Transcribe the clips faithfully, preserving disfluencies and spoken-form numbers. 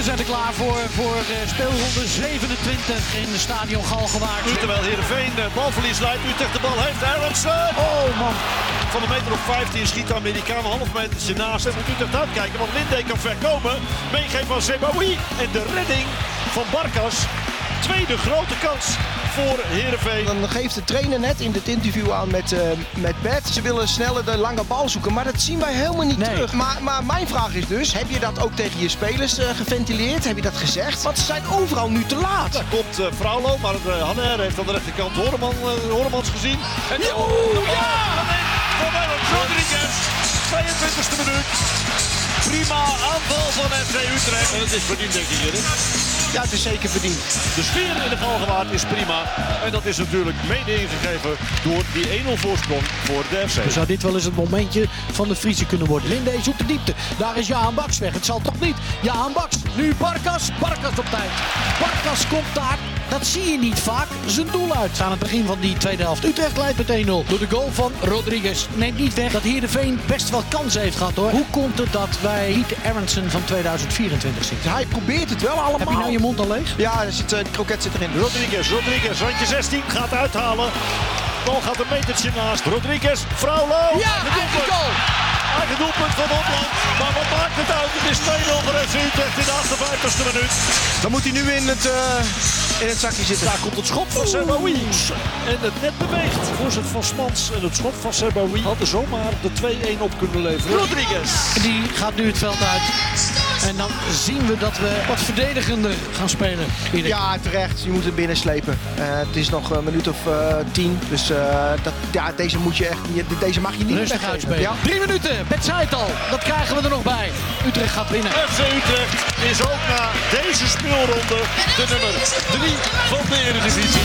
zijn er klaar voor, voor uh, speelronde zevenentwintig in de stadion Galgenwaard. Terwijl Heerenveen uh, balverlies leidt. Utrecht de bal heeft. Aronson. Oh man. Van een meter of vijftien schiet de Amerikaan een half metertje naast. En moet Utrecht uitkijken, want Linde kan ver komen. Meegeven van Seboui. En de redding van Barkas. Tweede grote kans voor Heerenveen. Dan geeft de trainer net in dit interview aan met, uh, met Bert. Ze willen sneller de lange bal zoeken, maar dat zien wij helemaal niet nee. terug. Maar, maar mijn vraag is dus, heb je dat ook tegen je spelers uh, geventileerd? Heb je dat gezegd? Want ze zijn overal nu te laat. Daar komt uh, Fraulo, maar uh, Hanner heeft aan de rechterkant Horeman, uh, Horemans gezien. En die Oeh, ja! Van Rodriguez, tweeëntwintigste minuut. Prima aanval van F C Utrecht. En het is verdiend, denk ik, Erik. Ja, het is zeker verdiend. De sfeer in de Galgenwaard is prima. En dat is natuurlijk mede ingegeven door die één nul voorsprong voor de F C. Zou dit wel eens het momentje van de Friese kunnen worden? Linde zoekt de diepte. Daar is Jaan Baks weg. Het zal toch niet. Jaan Baks. Nu Barkas. Barkas op tijd. Barkas komt daar. Dat zie je niet vaak. Zijn doel uit. Aan het begin van die tweede helft. Utrecht leidt met één nul. Door de goal van Rodriguez. Neemt niet weg dat Heerenveen best wel kansen heeft gehad hoor. Hoe komt het dat wij niet de Aronson van tweeduizend vierentwintig zien? Hij probeert het wel allemaal. Heb je nou je mond al leeg? Ja, er zit, uh, de kroket zit erin. Rodriguez, Rodriguez, randje zestien, gaat uithalen. Bal gaat een metertje naast. Rodriguez, Fraulo. Ja, eigen goal. Eigen doelpunt van Hopland. Maar wat maakt het uit? Het is twee nul voor F C Utrecht in de achtentachtigste minuut. Dan moet hij nu in het, uh, in het zakje zitten. Daar komt het schot van Seboui. En het net beweegt. Voorzet van Smans en het schot van Seboui hadden zomaar de twee-één op kunnen leveren. Rodriguez. Die gaat nu het veld uit. En dan zien we dat we wat verdedigender gaan spelen. Erik. Ja, terecht. Je moet hem binnenslepen. Uh, het is nog een minuut of uh, tien. Dus uh, dat, ja, deze, moet je echt, deze mag je niet Rustig weggeven. uitspelen. Ja. Drie minuten. Bet zei het al. Dat krijgen we er nog bij. Utrecht gaat winnen. F C Utrecht is ook na deze speelronde de nummer drie van de Eredivisie.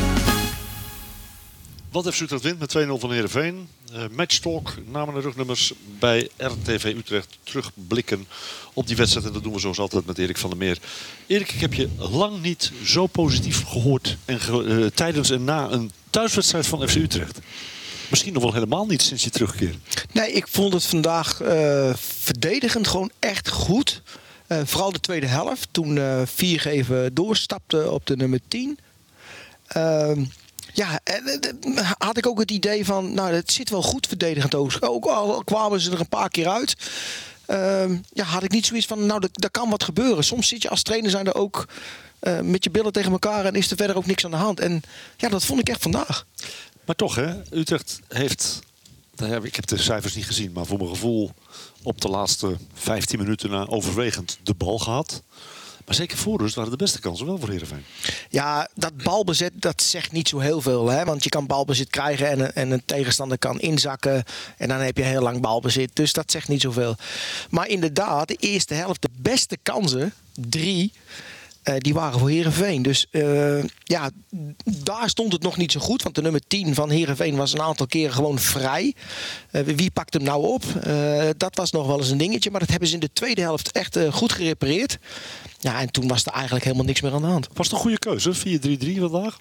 Wat F C Utrecht wint met twee nul van Heerenveen. Uh, matchtalk, namen en rugnummers bij R T V Utrecht. Terugblikken op die wedstrijd. En dat doen we zoals altijd met Erik van der Meer. Erik, ik heb je lang niet zo positief gehoord en ge uh, tijdens en na een thuiswedstrijd van F C Utrecht. Misschien nog wel helemaal niet sinds je terugkeer. Nee, ik vond het vandaag uh, verdedigend gewoon echt goed. Uh, vooral de tweede helft. Toen uh, Viergever doorstapte op de nummer tien. Uh, ja, uh, had ik ook het idee van, nou, het zit wel goed verdedigend. Ook al kwamen ze er een paar keer uit. Uh, ja, had ik niet zoiets van, nou, daar kan wat gebeuren. Soms zit je als trainer zijn er ook uh, met je billen tegen elkaar en is er verder ook niks aan de hand. En ja, dat vond ik echt vandaag. Maar toch, hè, Utrecht heeft, ik heb de cijfers niet gezien, maar voor mijn gevoel op de laatste vijftien minuten na overwegend de bal gehad. Maar zeker voor rust waren de beste kansen wel voor Heerenveen. Ja, dat balbezit, dat zegt niet zo heel veel. Hè? Want je kan balbezit krijgen en een, en een tegenstander kan inzakken. En dan heb je heel lang balbezit. Dus dat zegt niet zoveel. Maar inderdaad, de eerste helft, de beste kansen, drie... Uh, die waren voor Heerenveen. Dus uh, ja, daar stond het nog niet zo goed. Want de nummer tien van Heerenveen was een aantal keren gewoon vrij. Uh, wie pakt hem nou op? Uh, dat was nog wel eens een dingetje. Maar dat hebben ze in de tweede helft echt uh, goed gerepareerd. Ja, en toen was er eigenlijk helemaal niks meer aan de hand. Was het een goede keuze, vier drie drie vandaag?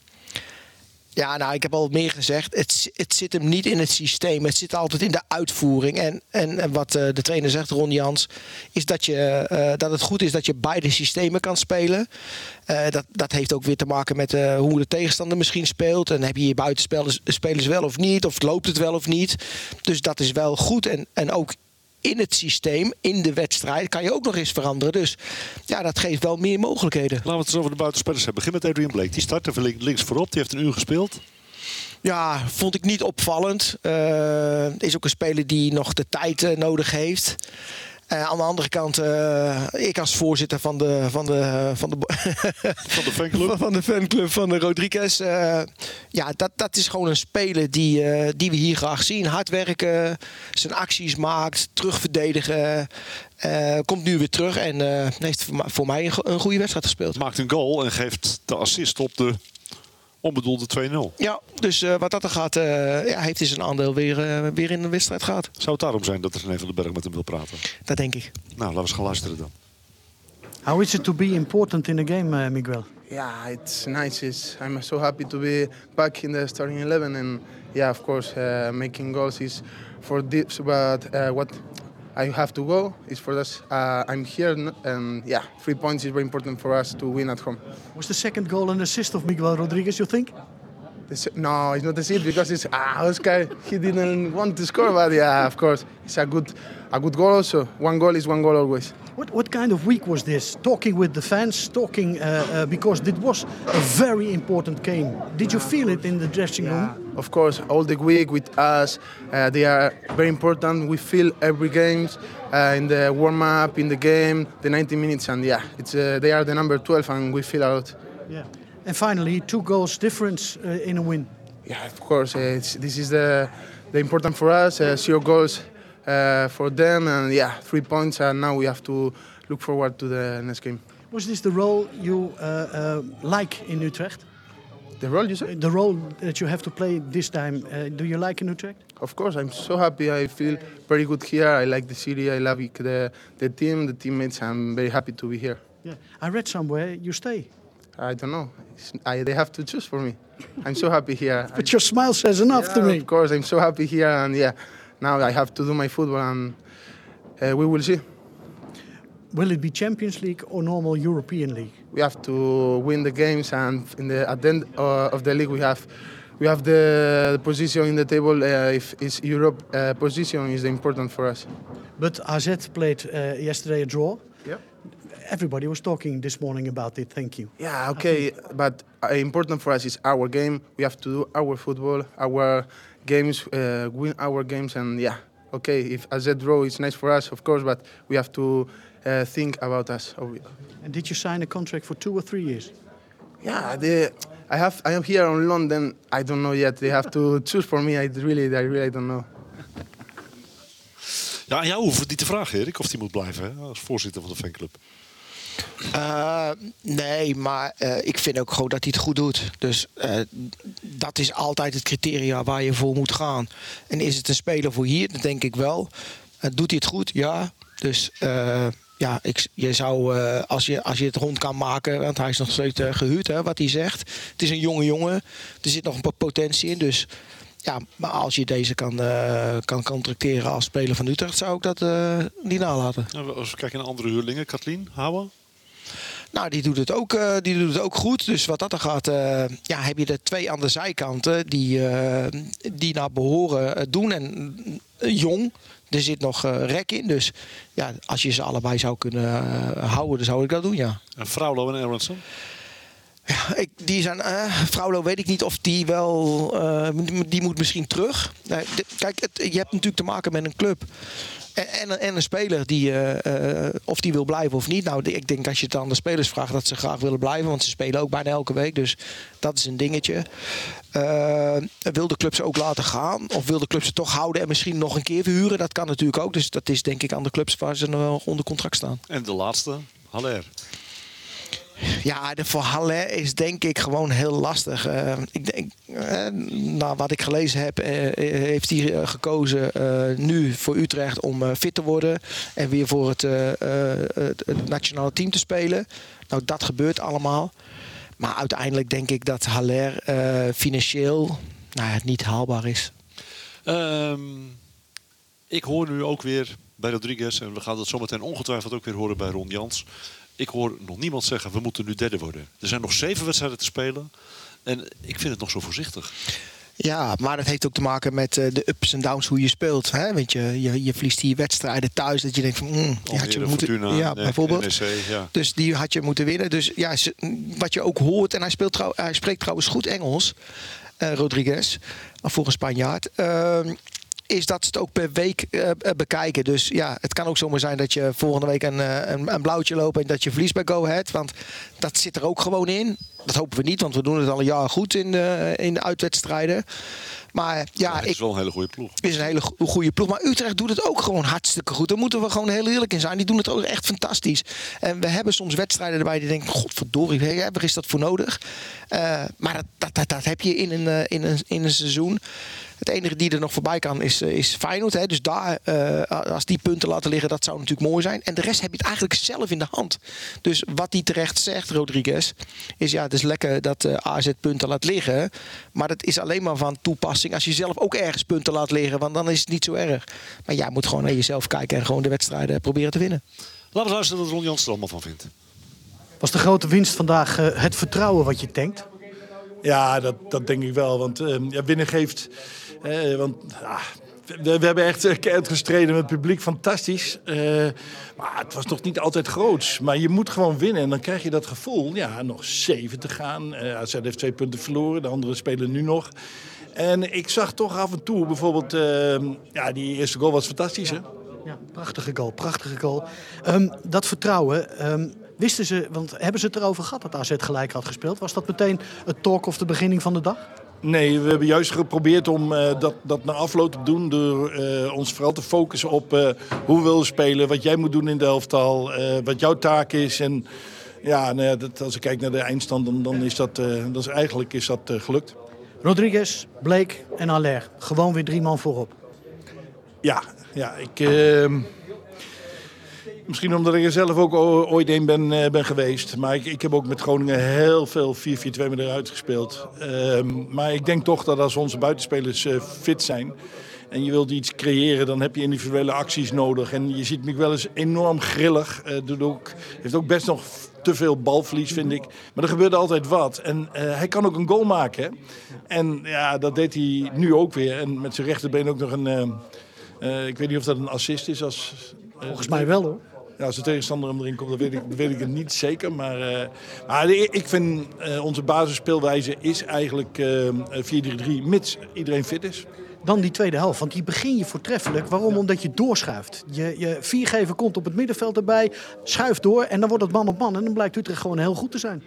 Ja, nou, ik heb al meer gezegd. Het, het zit hem niet in het systeem. Het zit altijd in de uitvoering. En, en, en wat uh, de trainer zegt, Ron Jans, is dat, je, uh, dat het goed is dat je beide systemen kan spelen. Uh, dat, dat heeft ook weer te maken met uh, hoe de tegenstander misschien speelt. En heb je je buitenspelers wel of niet? Of loopt het wel of niet? Dus dat is wel goed. En, en ook in het systeem, in de wedstrijd, kan je ook nog eens veranderen. Dus ja, dat geeft wel meer mogelijkheden. Laten we het eens over de buitenspelers hebben. Begin met Adrian Blake. Die start even links voorop. Die heeft een uur gespeeld. Ja, vond ik niet opvallend. Uh, is ook een speler die nog de tijd uh, nodig heeft. Uh, aan de andere kant, uh, ik als voorzitter van de, van de, van de, van de fanclub van de, fanclub van de Rodriguez. Uh, ja, dat, dat is gewoon een speler die, uh, die we hier graag zien. Hard werken, zijn acties maakt, terugverdedigen. Uh, komt nu weer terug en uh, heeft voor mij een, een goede wedstrijd gespeeld. Maakt een goal en geeft de assist op de onbedoelde twee nul. Ja, dus uh, wat dat er gaat, uh, ja, heeft hij zijn aandeel weer, uh, weer in de wedstrijd gehad. Zou het daarom zijn dat René van den Berg met hem wil praten? Dat denk ik. Nou, laten we eens gaan luisteren dan. How is it to be important in the game, uh, Miguel? Yeah, it's nice. It's, I'm so happy to be back in the starting eleven, and yeah, of course, uh, making goals is for this. But uh, what I have to go. It's for us. Uh, I'm here, and yeah, three points is very important for us to win at home. Was the second goal an assist of Miguel Rodriguez, you think? This, no, it's not a seat because it's ah Oscar. He didn't want to score, but yeah, of course, it's a good, a good goal also. One goal is one goal always. What what kind of week was this? Talking with the fans, talking uh, uh, because it was a very important game. Did you feel it in the dressing room? Yeah, of course, all the week with us, uh, they are very important. We feel every game uh, in the warm up, in the game, the ninety minutes, and yeah, it's uh, they are the number twelve, and we feel a lot. Yeah. And finally, two goals difference uh, in a win. Yeah, of course, uh, it's, this is the the important for us. Uh, zero goals uh, for them, and yeah, three points, and now we have to look forward to the next game. Was this the role you uh, uh, like in Utrecht? The role you say? The role that you have to play this time, uh, do you like in Utrecht? Of course, I'm so happy. I feel very good here. I like the city. I love the the team, the teammates. I'm very happy to be here. Yeah. I read somewhere you stay. I don't know. I, they have to choose for me. I'm so happy here. But your smile says enough yeah, to me. Of course, I'm so happy here, and yeah, now I have to do my football, and uh, we will see. Will it be Champions League or normal European League? We have to win the games, and in the at the end uh, of the league, we have we have the, the position in the table. Uh, if it's Europe uh, position is important for us. But A Z played uh, yesterday a draw. Yeah. Everybody was talking this morning about it. Thank you. Yeah, okay, but uh, important for us is our game. We have to do our football, our games, uh, win our games, and yeah, okay. If A Z draw is nice for us, of course, but we have to uh, think about us. And did you sign a contract for two or three years? Yeah, they, I have. I am here in London. I don't know yet. They have to choose for me. I really, I really don't know. Ja, aan jou hoeft het niet te vragen, Erik, of die moet blijven hè, als voorzitter van de fanclub. Uh, nee, maar uh, ik vind ook gewoon dat hij het goed doet. Dus uh, dat is altijd het criteria waar je voor moet gaan. En is het een speler voor hier? Dat denk ik wel. Uh, doet hij het goed? Ja. Dus uh, ja, ik, je zou, uh, als, je, als je het rond kan maken... want hij is nog steeds uh, gehuurd, hè, wat hij zegt. Het is een jonge jongen. Er zit nog een potentie in, dus... Ja, maar als je deze kan, uh, kan contracteren als speler van Utrecht... zou ik dat uh, niet nalaten. Nou, als we kijken naar andere huurlingen, Kathleen Houwen? Nou, die doet het ook, uh, die doet het ook goed. Dus wat dat er gaat, uh, ja, heb je er twee aan de zijkanten die, uh, die naar behoren uh, doen. En uh, jong, er zit nog uh, rek in. Dus ja, als je ze allebei zou kunnen uh, houden, dan zou ik dat doen, ja. En Fraulo en Aronson? Ja, ik, die zijn, uh, Fraulo weet ik niet of die wel... Uh, die moet misschien terug. Uh, de, kijk, het, je hebt natuurlijk te maken met een club. En, en, en een speler die... Uh, uh, of die wil blijven of niet. Nou, ik denk als je het aan de spelers vraagt dat ze graag willen blijven. Want ze spelen ook bijna elke week. Dus dat is een dingetje. Uh, wil de club ze ook laten gaan? Of wil de club ze toch houden en misschien nog een keer verhuren? Dat kan natuurlijk ook. Dus dat is denk ik aan de clubs waar ze nog onder contract staan. En de laatste, Haller. Ja, de voor Haller is denk ik gewoon heel lastig. Uh, ik denk, uh, nou, wat ik gelezen heb, uh, heeft hij uh, gekozen uh, nu voor Utrecht om uh, fit te worden. En weer voor het, uh, uh, het, het nationale team te spelen. Nou, dat gebeurt allemaal. Maar uiteindelijk denk ik dat Haller uh, financieel nou, niet haalbaar is. Um, ik hoor nu ook weer bij Rodriguez, en we gaan dat zometeen ongetwijfeld ook weer horen bij Ron Jans. Ik hoor nog niemand zeggen, we moeten nu derde worden. Er zijn nog zeven wedstrijden te spelen. En ik vind het nog zo voorzichtig. Ja, maar dat heeft ook te maken met uh, de ups en downs hoe je speelt. Hè? Want je, je, je verliest die wedstrijden thuis. Dat je denkt van, mm, die had je moeten Fortuna, ja, nee, bijvoorbeeld. N E C, ja. Dus die had je moeten winnen. Dus ja, wat je ook hoort. En hij, speelt trouw, hij spreekt trouwens goed Engels. Uh, Rodriguez. Voor een Spanjaard. Uh, is dat ze het ook per week uh, bekijken. Dus ja, het kan ook zomaar zijn dat je volgende week een, een, een blauwtje loopt en dat je verliest bij Go Ahead. Want dat zit er ook gewoon in. Dat hopen we niet, want we doen het al een jaar goed in de, in de uitwedstrijden. Maar ja, ja, het is ik, wel een hele goede ploeg. Het is een hele goede ploeg. Maar Utrecht doet het ook gewoon hartstikke goed. Daar moeten we gewoon heel eerlijk in zijn. Die doen het ook echt fantastisch. En we hebben soms wedstrijden erbij die denken, godverdorie, waar is dat voor nodig? Uh, maar dat, dat, dat, dat heb je in een, in een, in een seizoen. Het enige die er nog voorbij kan is, is Feyenoord. Hè. Dus daar, uh, als die punten laten liggen, dat zou natuurlijk mooi zijn. En de rest heb je het eigenlijk zelf in de hand. Dus wat hij terecht zegt, Rodriguez, is ja, het is lekker dat uh, A Z punten laat liggen. Maar dat is alleen maar van toepassing als je zelf ook ergens punten laat liggen. Want dan is het niet zo erg. Maar jij moet gewoon naar jezelf kijken en gewoon de wedstrijden proberen te winnen. Laten we luisteren wat Ron Jans er allemaal van vindt. Was de grote winst vandaag uh, het vertrouwen wat je tankt? Ja, dat, dat denk ik wel. Want uh, ja, winnen geeft... Uh, want, ah, we, we hebben echt keihard gestreden met het publiek. Fantastisch. Uh, maar het was nog niet altijd groots. Maar je moet gewoon winnen. En dan krijg je dat gevoel. Ja, nog zeven te gaan. Uh, A Z heeft twee punten verloren. De anderen spelen nu nog. En ik zag toch af en toe bijvoorbeeld... Uh, ja, die eerste goal was fantastisch, hè? Ja, prachtige goal. Prachtige goal. Um, dat vertrouwen... Um, Wisten ze, want hebben ze het erover gehad dat A Z gelijk had gespeeld? Was dat meteen het talk of de beginning van de dag? Nee, we hebben juist geprobeerd om uh, dat, dat na afloop te doen. Door uh, ons vooral te focussen op uh, hoe we willen spelen. Wat jij moet doen in de elftal. Uh, wat jouw taak is. En ja, nou ja dat, als ik kijk naar de eindstand, dan, dan is dat, uh, dat is, eigenlijk is dat uh, gelukt. Rodriguez, Blake en Haller. Gewoon weer drie man voorop. Ja, ja ik... Uh, Misschien omdat ik er zelf ook ooit een ben, uh, ben geweest. Maar ik, ik heb ook met Groningen heel veel vier vier twee eruit gespeeld. Uh, maar ik denk toch dat als onze buitenspelers uh, fit zijn... en je wilt iets creëren, dan heb je individuele acties nodig. En je ziet me wel eens enorm grillig. Uh, doet ook, heeft ook best nog te veel balverlies, vind ik. Maar er gebeurde altijd wat. En uh, hij kan ook een goal maken. Hè? En ja, dat deed hij nu ook weer. En met zijn rechterbeen ook nog een... Uh, uh, ik weet niet of dat een assist is. Als, uh, Volgens mij wel, hoor. Ja, als de tegenstander hem erin komt, dan weet ik, dan weet ik het niet zeker. Maar, uh, maar ik vind uh, onze basisspeelwijze is eigenlijk uh, vier drie drie, mits iedereen fit is. Dan die tweede helft, want die begin je voortreffelijk. Waarom? Ja. Omdat je doorschuift. Je, je viergever komt op het middenveld erbij, schuift door en dan wordt het man op man. En dan blijkt Utrecht gewoon heel goed te zijn.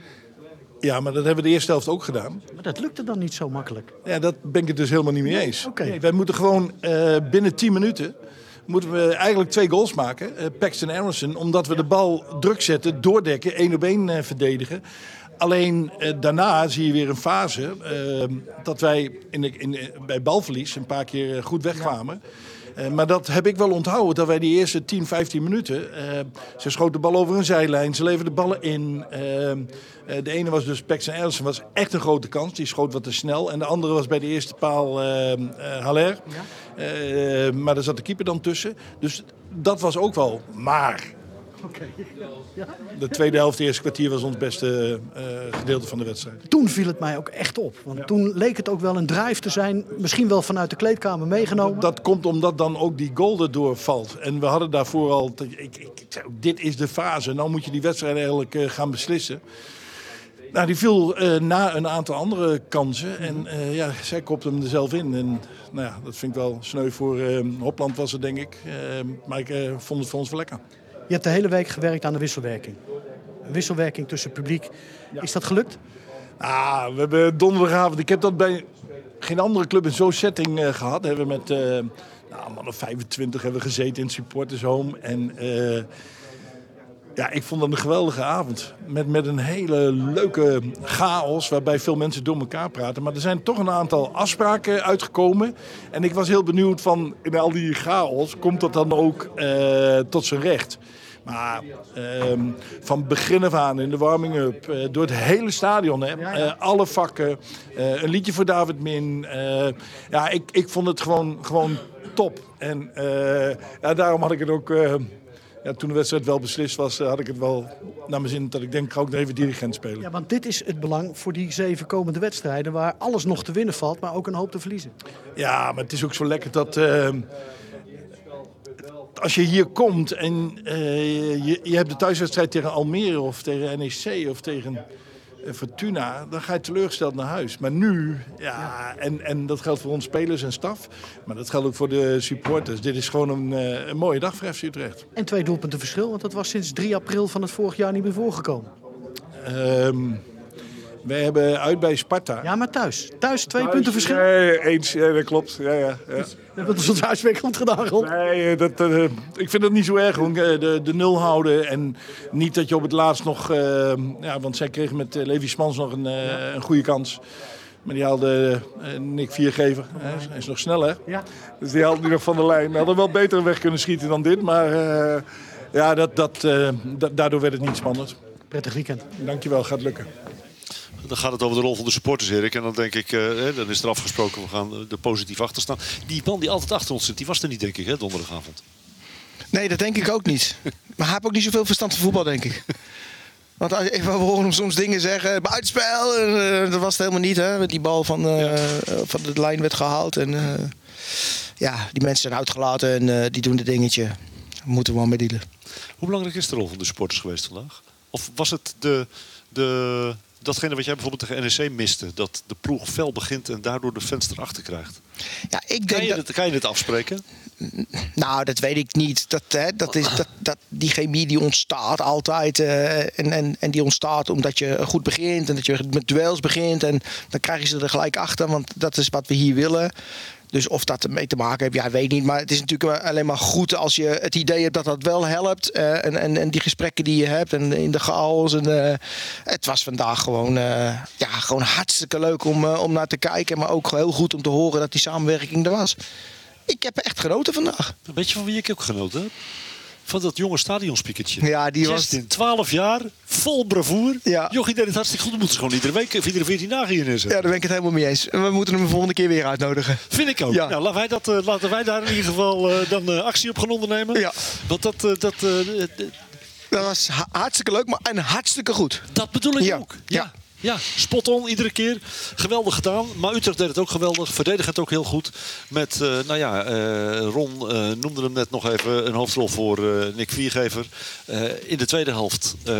Ja, maar dat hebben we de eerste helft ook gedaan. Maar dat lukte dan niet zo makkelijk. Ja, dat ben ik het dus helemaal niet mee eens. Okay. Nee, wij moeten gewoon uh, binnen tien minuten... moeten we eigenlijk twee goals maken, uh, Paxton en Aronson, omdat we de bal druk zetten, doordekken, één op één uh, verdedigen. Alleen uh, daarna zie je weer een fase uh, dat wij in de, in de, bij balverlies een paar keer uh, goed wegkwamen. Uh, maar dat heb ik wel onthouden, dat wij die eerste tien, vijftien minuten... Uh, ze schoten de bal over een zijlijn, ze leverden ballen in. Uh, uh, de ene was dus Paxton Aronson, was echt een grote kans, die schoot wat te snel. En de andere was bij de eerste paal uh, uh, Haller. Ja. Uh, maar daar zat de keeper dan tussen. Dus dat was ook wel maar. Okay. Ja. De tweede helft, het eerste kwartier, was ons beste uh, gedeelte van de wedstrijd. Toen viel het mij ook echt op. Want ja. toen leek het ook wel een drive te zijn. Misschien wel vanuit de kleedkamer meegenomen. Dat komt omdat dan ook die goal erdoor valt. En we hadden daarvoor al... Ik, ik, ik zei ook, dit is de fase. Nou moet je die wedstrijd eigenlijk uh, gaan beslissen. Nou, die viel uh, na een aantal andere kansen. En uh, ja, zij kopte hem er zelf in. En nou ja, dat vind ik wel sneu voor uh, Hopland was het, denk ik. Uh, maar ik uh, vond het voor ons wel lekker. Je hebt de hele week gewerkt aan de wisselwerking. Een wisselwerking tussen publiek. Ja. Is dat gelukt? Ah, we hebben donderdagavond... Ik heb dat bij geen andere club in zo'n setting uh, gehad. We hebben met uh, nou, man of vijfentwintig hebben we gezeten in het supporters home. En uh, ja, ik vond dat een geweldige avond. Met, met een hele leuke chaos waarbij veel mensen door elkaar praten. Maar er zijn toch een aantal afspraken uitgekomen. En ik was heel benieuwd van in al die chaos komt dat dan ook uh, tot zijn recht. Maar um, van begin af aan in de warming-up, uh, door het hele stadion, hè, ja, ja. Uh, alle vakken, uh, een liedje voor David Min. Uh, ja, ik, ik vond het gewoon, gewoon top. En uh, ja, daarom had ik het ook... Uh, Ja, toen de wedstrijd wel beslist was, had ik het wel naar mijn zin dat ik denk, ik ga ook nog even dirigent spelen. Ja, want dit is het belang voor die zeven komende wedstrijden waar alles nog te winnen valt, maar ook een hoop te verliezen. Ja, maar het is ook zo lekker dat uh, als je hier komt en uh, je, je hebt de thuiswedstrijd tegen Almere of tegen N E C of tegen Fortuna, dan ga je teleurgesteld naar huis. Maar nu, ja, en, en dat geldt voor ons spelers en staf, maar dat geldt ook voor de supporters. Dit is gewoon een, een mooie dag voor F C Utrecht. En twee doelpunten verschil, want dat was sinds drie april van het vorig jaar niet meer voorgekomen. Um, wij hebben uit bij Sparta. Ja, maar thuis. Thuis twee thuis, punten verschil. Nee, eens, ja, dat klopt. Ja, ja, ja. Dus we hebben ons huiswerk goed gedaan, Rob. Nee, dat, uh, ik vind dat niet zo erg. Gewoon de, de nul houden. En niet dat je op het laatst nog... Uh, ja, want zij kregen met uh, Levi Smans nog een, uh, een goede kans. Maar die haalde uh, Nick Viergever. Hij is, hij is nog snel, hè? Ja. Dus die haalde nu nog van de lijn. Hij had er wel beter weg kunnen schieten dan dit. Maar uh, ja, dat, dat, uh, da- daardoor werd het niet spannend. Prettig weekend. Dankjewel, gaat lukken. Dan gaat het over de rol van de supporters, Erik. En dan denk ik, uh, dan is er afgesproken, we gaan er positief achter staan. Die man die altijd achter ons zit, die was er niet, denk ik, hè, donderdagavond. Nee, dat denk ik ook niet. Maar hij heeft ook niet zoveel verstand van voetbal, denk ik. Want als- we horen hem soms dingen zeggen, buitenspel. En, uh, dat was het helemaal niet, hè. Met die bal van, uh, Ja. van de lijn werd gehaald. En uh, ja, die mensen zijn uitgelaten en uh, die doen het dingetje. Daar moeten we wel mee dealen. Hoe belangrijk is de rol van de supporters geweest vandaag? Of was het de, de, datgene wat jij bijvoorbeeld tegen N E C miste? Dat de ploeg fel begint en daardoor de fans erachter krijgt. Ja, ik Kan denk je, dat... dit, kan je dit afspreken? Nou, dat weet ik niet. Dat, hè, dat is, dat, dat, die chemie die ontstaat altijd. Uh, en, en, en die ontstaat omdat je goed begint. En dat je met duels begint. En dan krijg je ze er gelijk achter. Want dat is wat we hier willen. Dus of dat ermee te maken heeft, ja, weet niet. Maar het is natuurlijk alleen maar goed als je het idee hebt dat dat wel helpt. Uh, en, en, en die gesprekken die je hebt en in de chaos. En, uh, het was vandaag gewoon, uh, ja, gewoon hartstikke leuk om, uh, om naar te kijken. Maar ook heel goed om te horen dat die samenwerking er was. Ik heb echt genoten vandaag. Weet je van wie ik ook genoten heb? Van dat jonge stadionspiekertje. Ja, die was... Justin, twaalf jaar, vol bravoer. Ja. Jochie deed het hartstikke goed. Dan moeten ze gewoon iedere week, of iedere veertien dagen hier neerzetten. Ja, daar ben ik het helemaal mee eens. En we moeten hem de volgende keer weer uitnodigen. Vind ik ook. Ja. Nou, laten wij, dat, uh, laten wij daar in ieder geval uh, dan uh, actie op gaan ondernemen. Ja. Want dat, uh, dat, uh, Dat was ha- hartstikke leuk, maar en hartstikke goed. dat bedoel ik Ja. ook. Ja. Ja. Ja, spot on iedere keer. Geweldig gedaan. Maar Utrecht deed het ook geweldig. Verdedigt het ook heel goed. Met, uh, nou ja, uh, Ron uh, noemde hem net nog even een hoofdrol voor uh, Nick Viergever. Uh, in de tweede helft uh,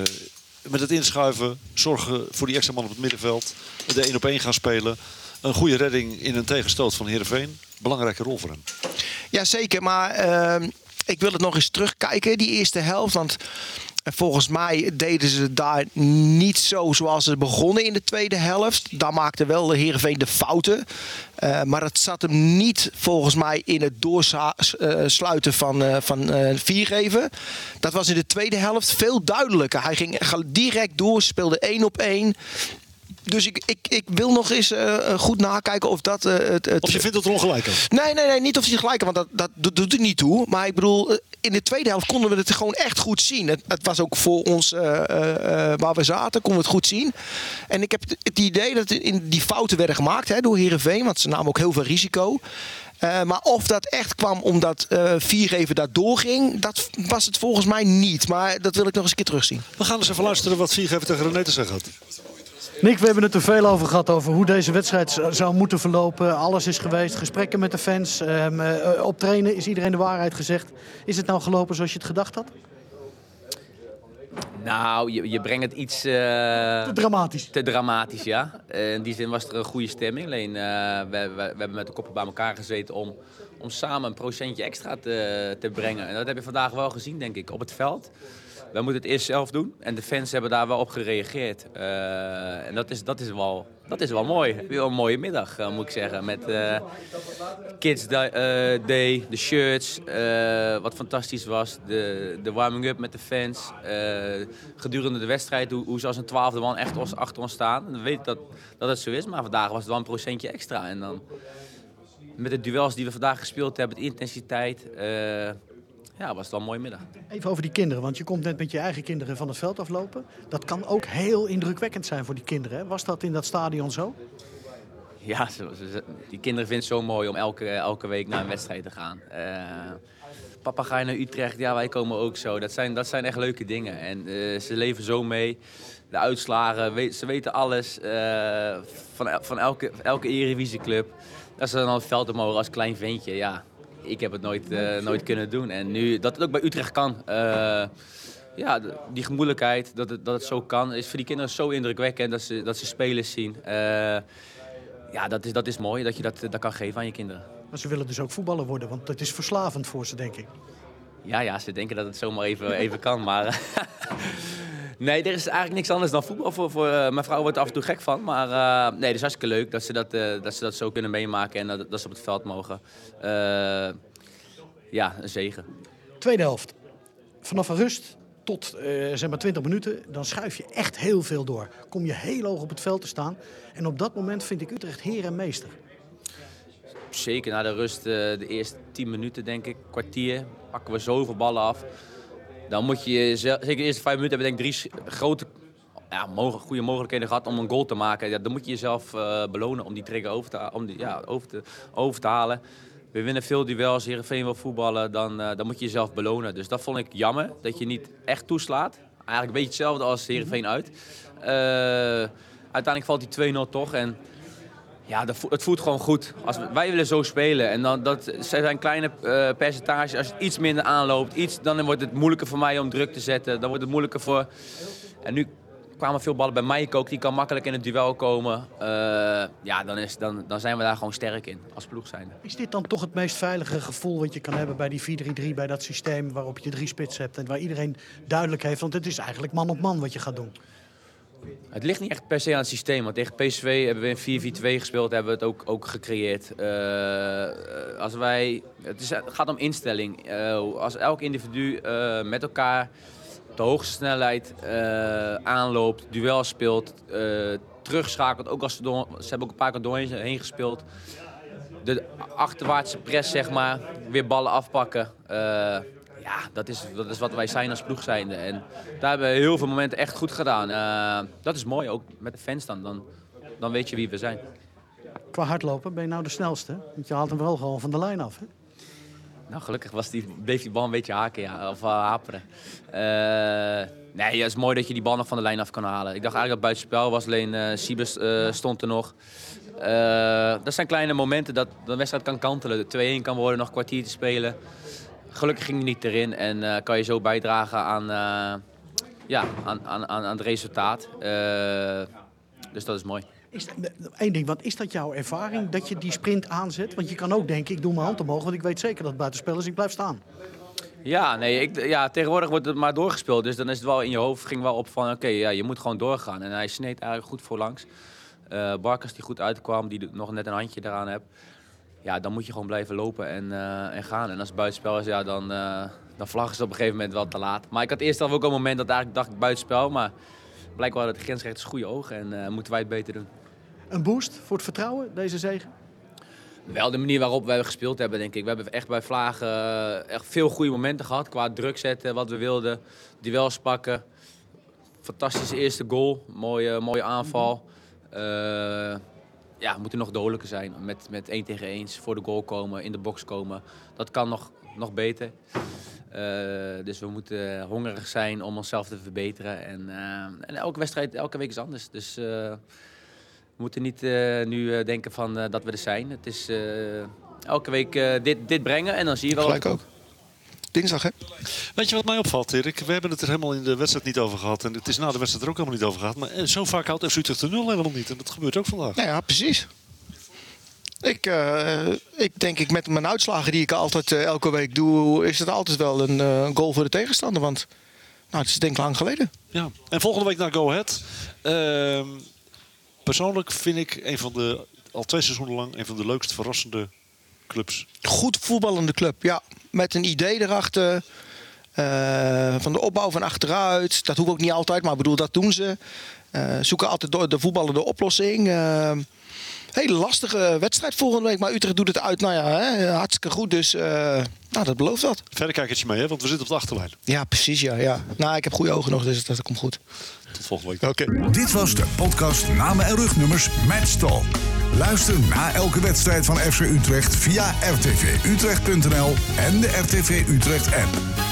met het inschuiven, zorgen voor die extra man op het middenveld. De één op één gaan spelen. Een goede redding in een tegenstoot van Heerenveen. Belangrijke rol voor hem. Ja, zeker. Maar uh, ik wil het nog eens terugkijken, die eerste helft. Want volgens mij deden ze daar niet zo zoals ze begonnen in de tweede helft. Daar maakte wel de Heerenveen de fouten. Uh, maar het zat hem niet volgens mij in het doorsluiten van, uh, van uh, Viergever. Dat was in de tweede helft veel duidelijker. Hij ging direct door, speelde één op één. Dus ik, ik, ik wil nog eens uh, goed nakijken of dat... Uh, het, het... Of je vindt dat er ongelijk is? Nee, nee, nee, niet of hij gelijk want dat, dat doet, doet er niet toe. Maar ik bedoel, in de tweede helft konden we het gewoon echt goed zien. Het, het was ook voor ons, uh, uh, waar we zaten, konden we het goed zien. En ik heb het, het idee dat in die fouten werden gemaakt hè, door Heerenveen. Want ze namen ook heel veel risico. Uh, maar of dat echt kwam omdat uh, Viergever daar doorging, dat was het volgens mij niet. Maar dat wil ik nog eens een keer terugzien. We gaan eens even luisteren wat Viergever tegen René te zeggen had. Nick, we hebben het er veel over gehad, over hoe deze wedstrijd zou moeten verlopen. Alles is geweest, gesprekken met de fans. Um, uh, op trainen is iedereen de waarheid gezegd. Is het nou gelopen zoals je het gedacht had? Nou, je, je brengt het iets... Uh, Te dramatisch. Te dramatisch, ja. Uh, in die zin was er een goede stemming. Alleen, uh, we, we, we hebben met de koppen bij elkaar gezeten om, om samen een procentje extra te, te brengen. En dat heb je vandaag wel gezien, denk ik, op het veld. Wij moeten het eerst zelf doen en de fans hebben daar wel op gereageerd. Uh, en dat is, dat, is wel, dat is wel mooi. Weer een mooie middag, uh, moet ik zeggen. Met uh, Kids Day, uh, Day, de shirts, uh, wat fantastisch was. De, de warming-up met de fans. Uh, gedurende de wedstrijd, hoe, hoe ze als een twaalfde man echt achter ons staan. En we weten dat, dat het zo is, maar vandaag was het wel een procentje extra. En dan met de duels die we vandaag gespeeld hebben, de intensiteit... Uh, Ja, was het wel een mooie middag. Even over die kinderen, want je komt net met je eigen kinderen van het veld aflopen. Dat kan ook heel indrukwekkend zijn voor die kinderen. Hè? Was dat in dat stadion zo? Ja, die kinderen vinden het zo mooi om elke, elke week naar een wedstrijd te gaan. Uh, papa, ga je naar Utrecht? Ja, wij komen ook zo. Dat zijn, dat zijn echt leuke dingen. En uh, ze leven zo mee. De uitslagen, weet, ze weten alles uh, van, van elke, elke Eredivisieclub. Als ze dan op het veld mogen als klein ventje, ja... Ik heb het nooit, uh, nooit kunnen doen. En nu dat het ook bij Utrecht kan. Uh, ja, die gemoedelijkheid, dat het, dat het zo kan, is voor die kinderen zo indrukwekkend dat ze, dat ze spelers zien. Uh, ja, dat is, dat is mooi dat je dat, dat kan geven aan je kinderen. Maar ze willen dus ook voetballer worden, want het is verslavend voor ze, denk ik. Ja, ja, ze denken dat het zomaar even, even kan, maar... Nee, er is eigenlijk niks anders dan voetbal. Voor, voor, uh, mijn vrouw wordt er af en toe gek van. Maar uh, nee, het is hartstikke leuk dat ze dat, uh, dat ze dat zo kunnen meemaken en dat, dat ze op het veld mogen. Uh, ja, een zegen. Tweede helft. Vanaf een rust tot uh, zeg maar twintig minuten, dan schuif je echt heel veel door. Kom je heel hoog op het veld te staan. En op dat moment vind ik Utrecht heer en meester. Zeker na de rust, uh, de eerste tien minuten denk ik, kwartier, pakken we zoveel ballen af. Dan moet je, zeker de eerste vijf minuten hebben we denk ik drie grote, ja, mogelijk, goede mogelijkheden gehad om een goal te maken. Ja, dan moet je jezelf uh, belonen om die trigger over te, om die, ja, over te, over te halen. We winnen veel duels, Heerenveen wil voetballen, dan, uh, dan moet je jezelf belonen. Dus dat vond ik jammer, dat je niet echt toeslaat. Eigenlijk een beetje hetzelfde als Heerenveen uit. Uh, uiteindelijk valt die twee nul toch en ja, dat voelt, het voelt gewoon goed. Als we, wij willen zo spelen en dan, dat zijn kleine uh, percentages. Als je iets minder aanloopt, iets, dan wordt het moeilijker voor mij om druk te zetten. Dan wordt het moeilijker voor... En nu kwamen veel ballen bij Mike ook, die kan makkelijk in het duel komen. Uh, ja, dan, is, dan, dan zijn we daar gewoon sterk in, als ploeg zijnde. Is dit dan toch het meest veilige gevoel wat je kan hebben bij die vier drie drie, bij dat systeem waarop je drie spitsen hebt en waar iedereen duidelijk heeft, want het is eigenlijk man op man wat je gaat doen? Het ligt niet echt per se aan het systeem, want tegen P S V hebben we in vier vier twee gespeeld, hebben we het ook, ook gecreëerd. Uh, als wij, het, is, het gaat om instelling. Uh, als elk individu uh, met elkaar de hoogste snelheid uh, aanloopt, duel speelt, uh, terugschakelt. Ook als ze, door, ze hebben ook een paar keer doorheen heen gespeeld. De achterwaartse press, zeg maar, weer ballen afpakken. Uh, ja, dat is, dat is wat wij zijn als ploeg zijnde. En daar hebben we heel veel momenten echt goed gedaan. Uh, dat is mooi, ook met de fans dan. dan. Dan weet je wie we zijn. Qua hardlopen ben je nou de snelste? Want je haalt hem wel gewoon van de lijn af, hè? Nou, gelukkig was die, bleef die bal een beetje haken, ja, of uh, haperen. Uh, nee, het is mooi dat je die bal nog van de lijn af kan halen. Ik dacht eigenlijk dat buitenspel was, alleen uh, Siebes uh, stond er nog. Uh, dat zijn kleine momenten dat de wedstrijd kan kantelen. twee-een kan worden, nog een kwartier te spelen. Gelukkig ging hij niet erin en uh, kan je zo bijdragen aan, uh, ja, aan, aan, aan het resultaat. Uh, dus dat is mooi. Is dat, één ding, wat is dat jouw ervaring dat je die sprint aanzet? Want je kan ook denken, ik doe mijn hand omhoog, want ik weet zeker dat het buitenspel is, ik blijf staan. Ja, nee, ik, ja, tegenwoordig wordt het maar doorgespeeld. Dus dan is het wel in je hoofd, ging wel op van oké, okay, ja, je moet gewoon doorgaan. En hij sneed eigenlijk goed voorlangs. Uh, Barkas die goed uitkwam, die nog net een handje eraan heeft. Ja, dan moet je gewoon blijven lopen en, uh, en gaan. En als het buitenspel is, ja, dan, uh, dan vlaggen ze op een gegeven moment wel te laat. Maar ik had eerst al ook een moment dat eigenlijk dacht ik buitenspel. Maar blijkbaar dat de grensrechters goede ogen en uh, moeten wij het beter doen. Een boost voor het vertrouwen, deze zege? Wel de manier waarop wij gespeeld hebben, denk ik. We hebben echt bij Vlagen uh, echt veel goede momenten gehad. Qua druk zetten, wat we wilden. Duels pakken. Fantastische eerste goal. Mooie, mooie aanval. Uh, ja, we moeten nog dodelijker zijn. Met, met één tegen één voor de goal komen, in de box komen. Dat kan nog, nog beter. Uh, dus we moeten hongerig zijn om onszelf te verbeteren. En, uh, en elke wedstrijd, elke week is anders. Dus uh, we moeten niet uh, nu uh, denken van, uh, dat we er zijn. Het is uh, elke week uh, dit, dit brengen en dan zie je wel... Gelijk ook. Dinsdag, hè? Weet je wat mij opvalt, Erik? We hebben het er helemaal in de wedstrijd niet over gehad. En het is na de wedstrijd er ook helemaal niet over gehad. Maar zo vaak houdt F C Utrecht de nul helemaal niet. En dat gebeurt ook vandaag. Ja, ja precies. Ik, uh, ik denk ik met mijn uitslagen die ik altijd uh, elke week doe, is het altijd wel een uh, goal voor de tegenstander. Want nou, het is denk ik lang geleden. Ja. En volgende week naar Go Ahead. Uh, persoonlijk vind ik een van de, al twee seizoenen lang, een van de leukst verrassende clubs. Goed voetballende club, ja. Met een idee erachter. Uh, van de opbouw van achteruit. Dat hoeft ook niet altijd, maar ik bedoel, dat doen ze. Uh, zoeken altijd door de voetballende oplossing. Uh, hele lastige wedstrijd volgende week. Maar Utrecht doet het uit, nou ja, hè, hartstikke goed. Dus uh, nou, dat belooft wat. Verrekijkertje mee, hè? Want we zitten op de achterlijn. Ja, precies, ja. ja. Nou, ik heb goede ogen nog, dus dat, dat komt goed. Tot volgende week. Oké. Okay. Dit was de podcast Namen en Rugnummers Matchtalk. Luister na elke wedstrijd van F C Utrecht via r t v utrecht punt n l en de R T V Utrecht app.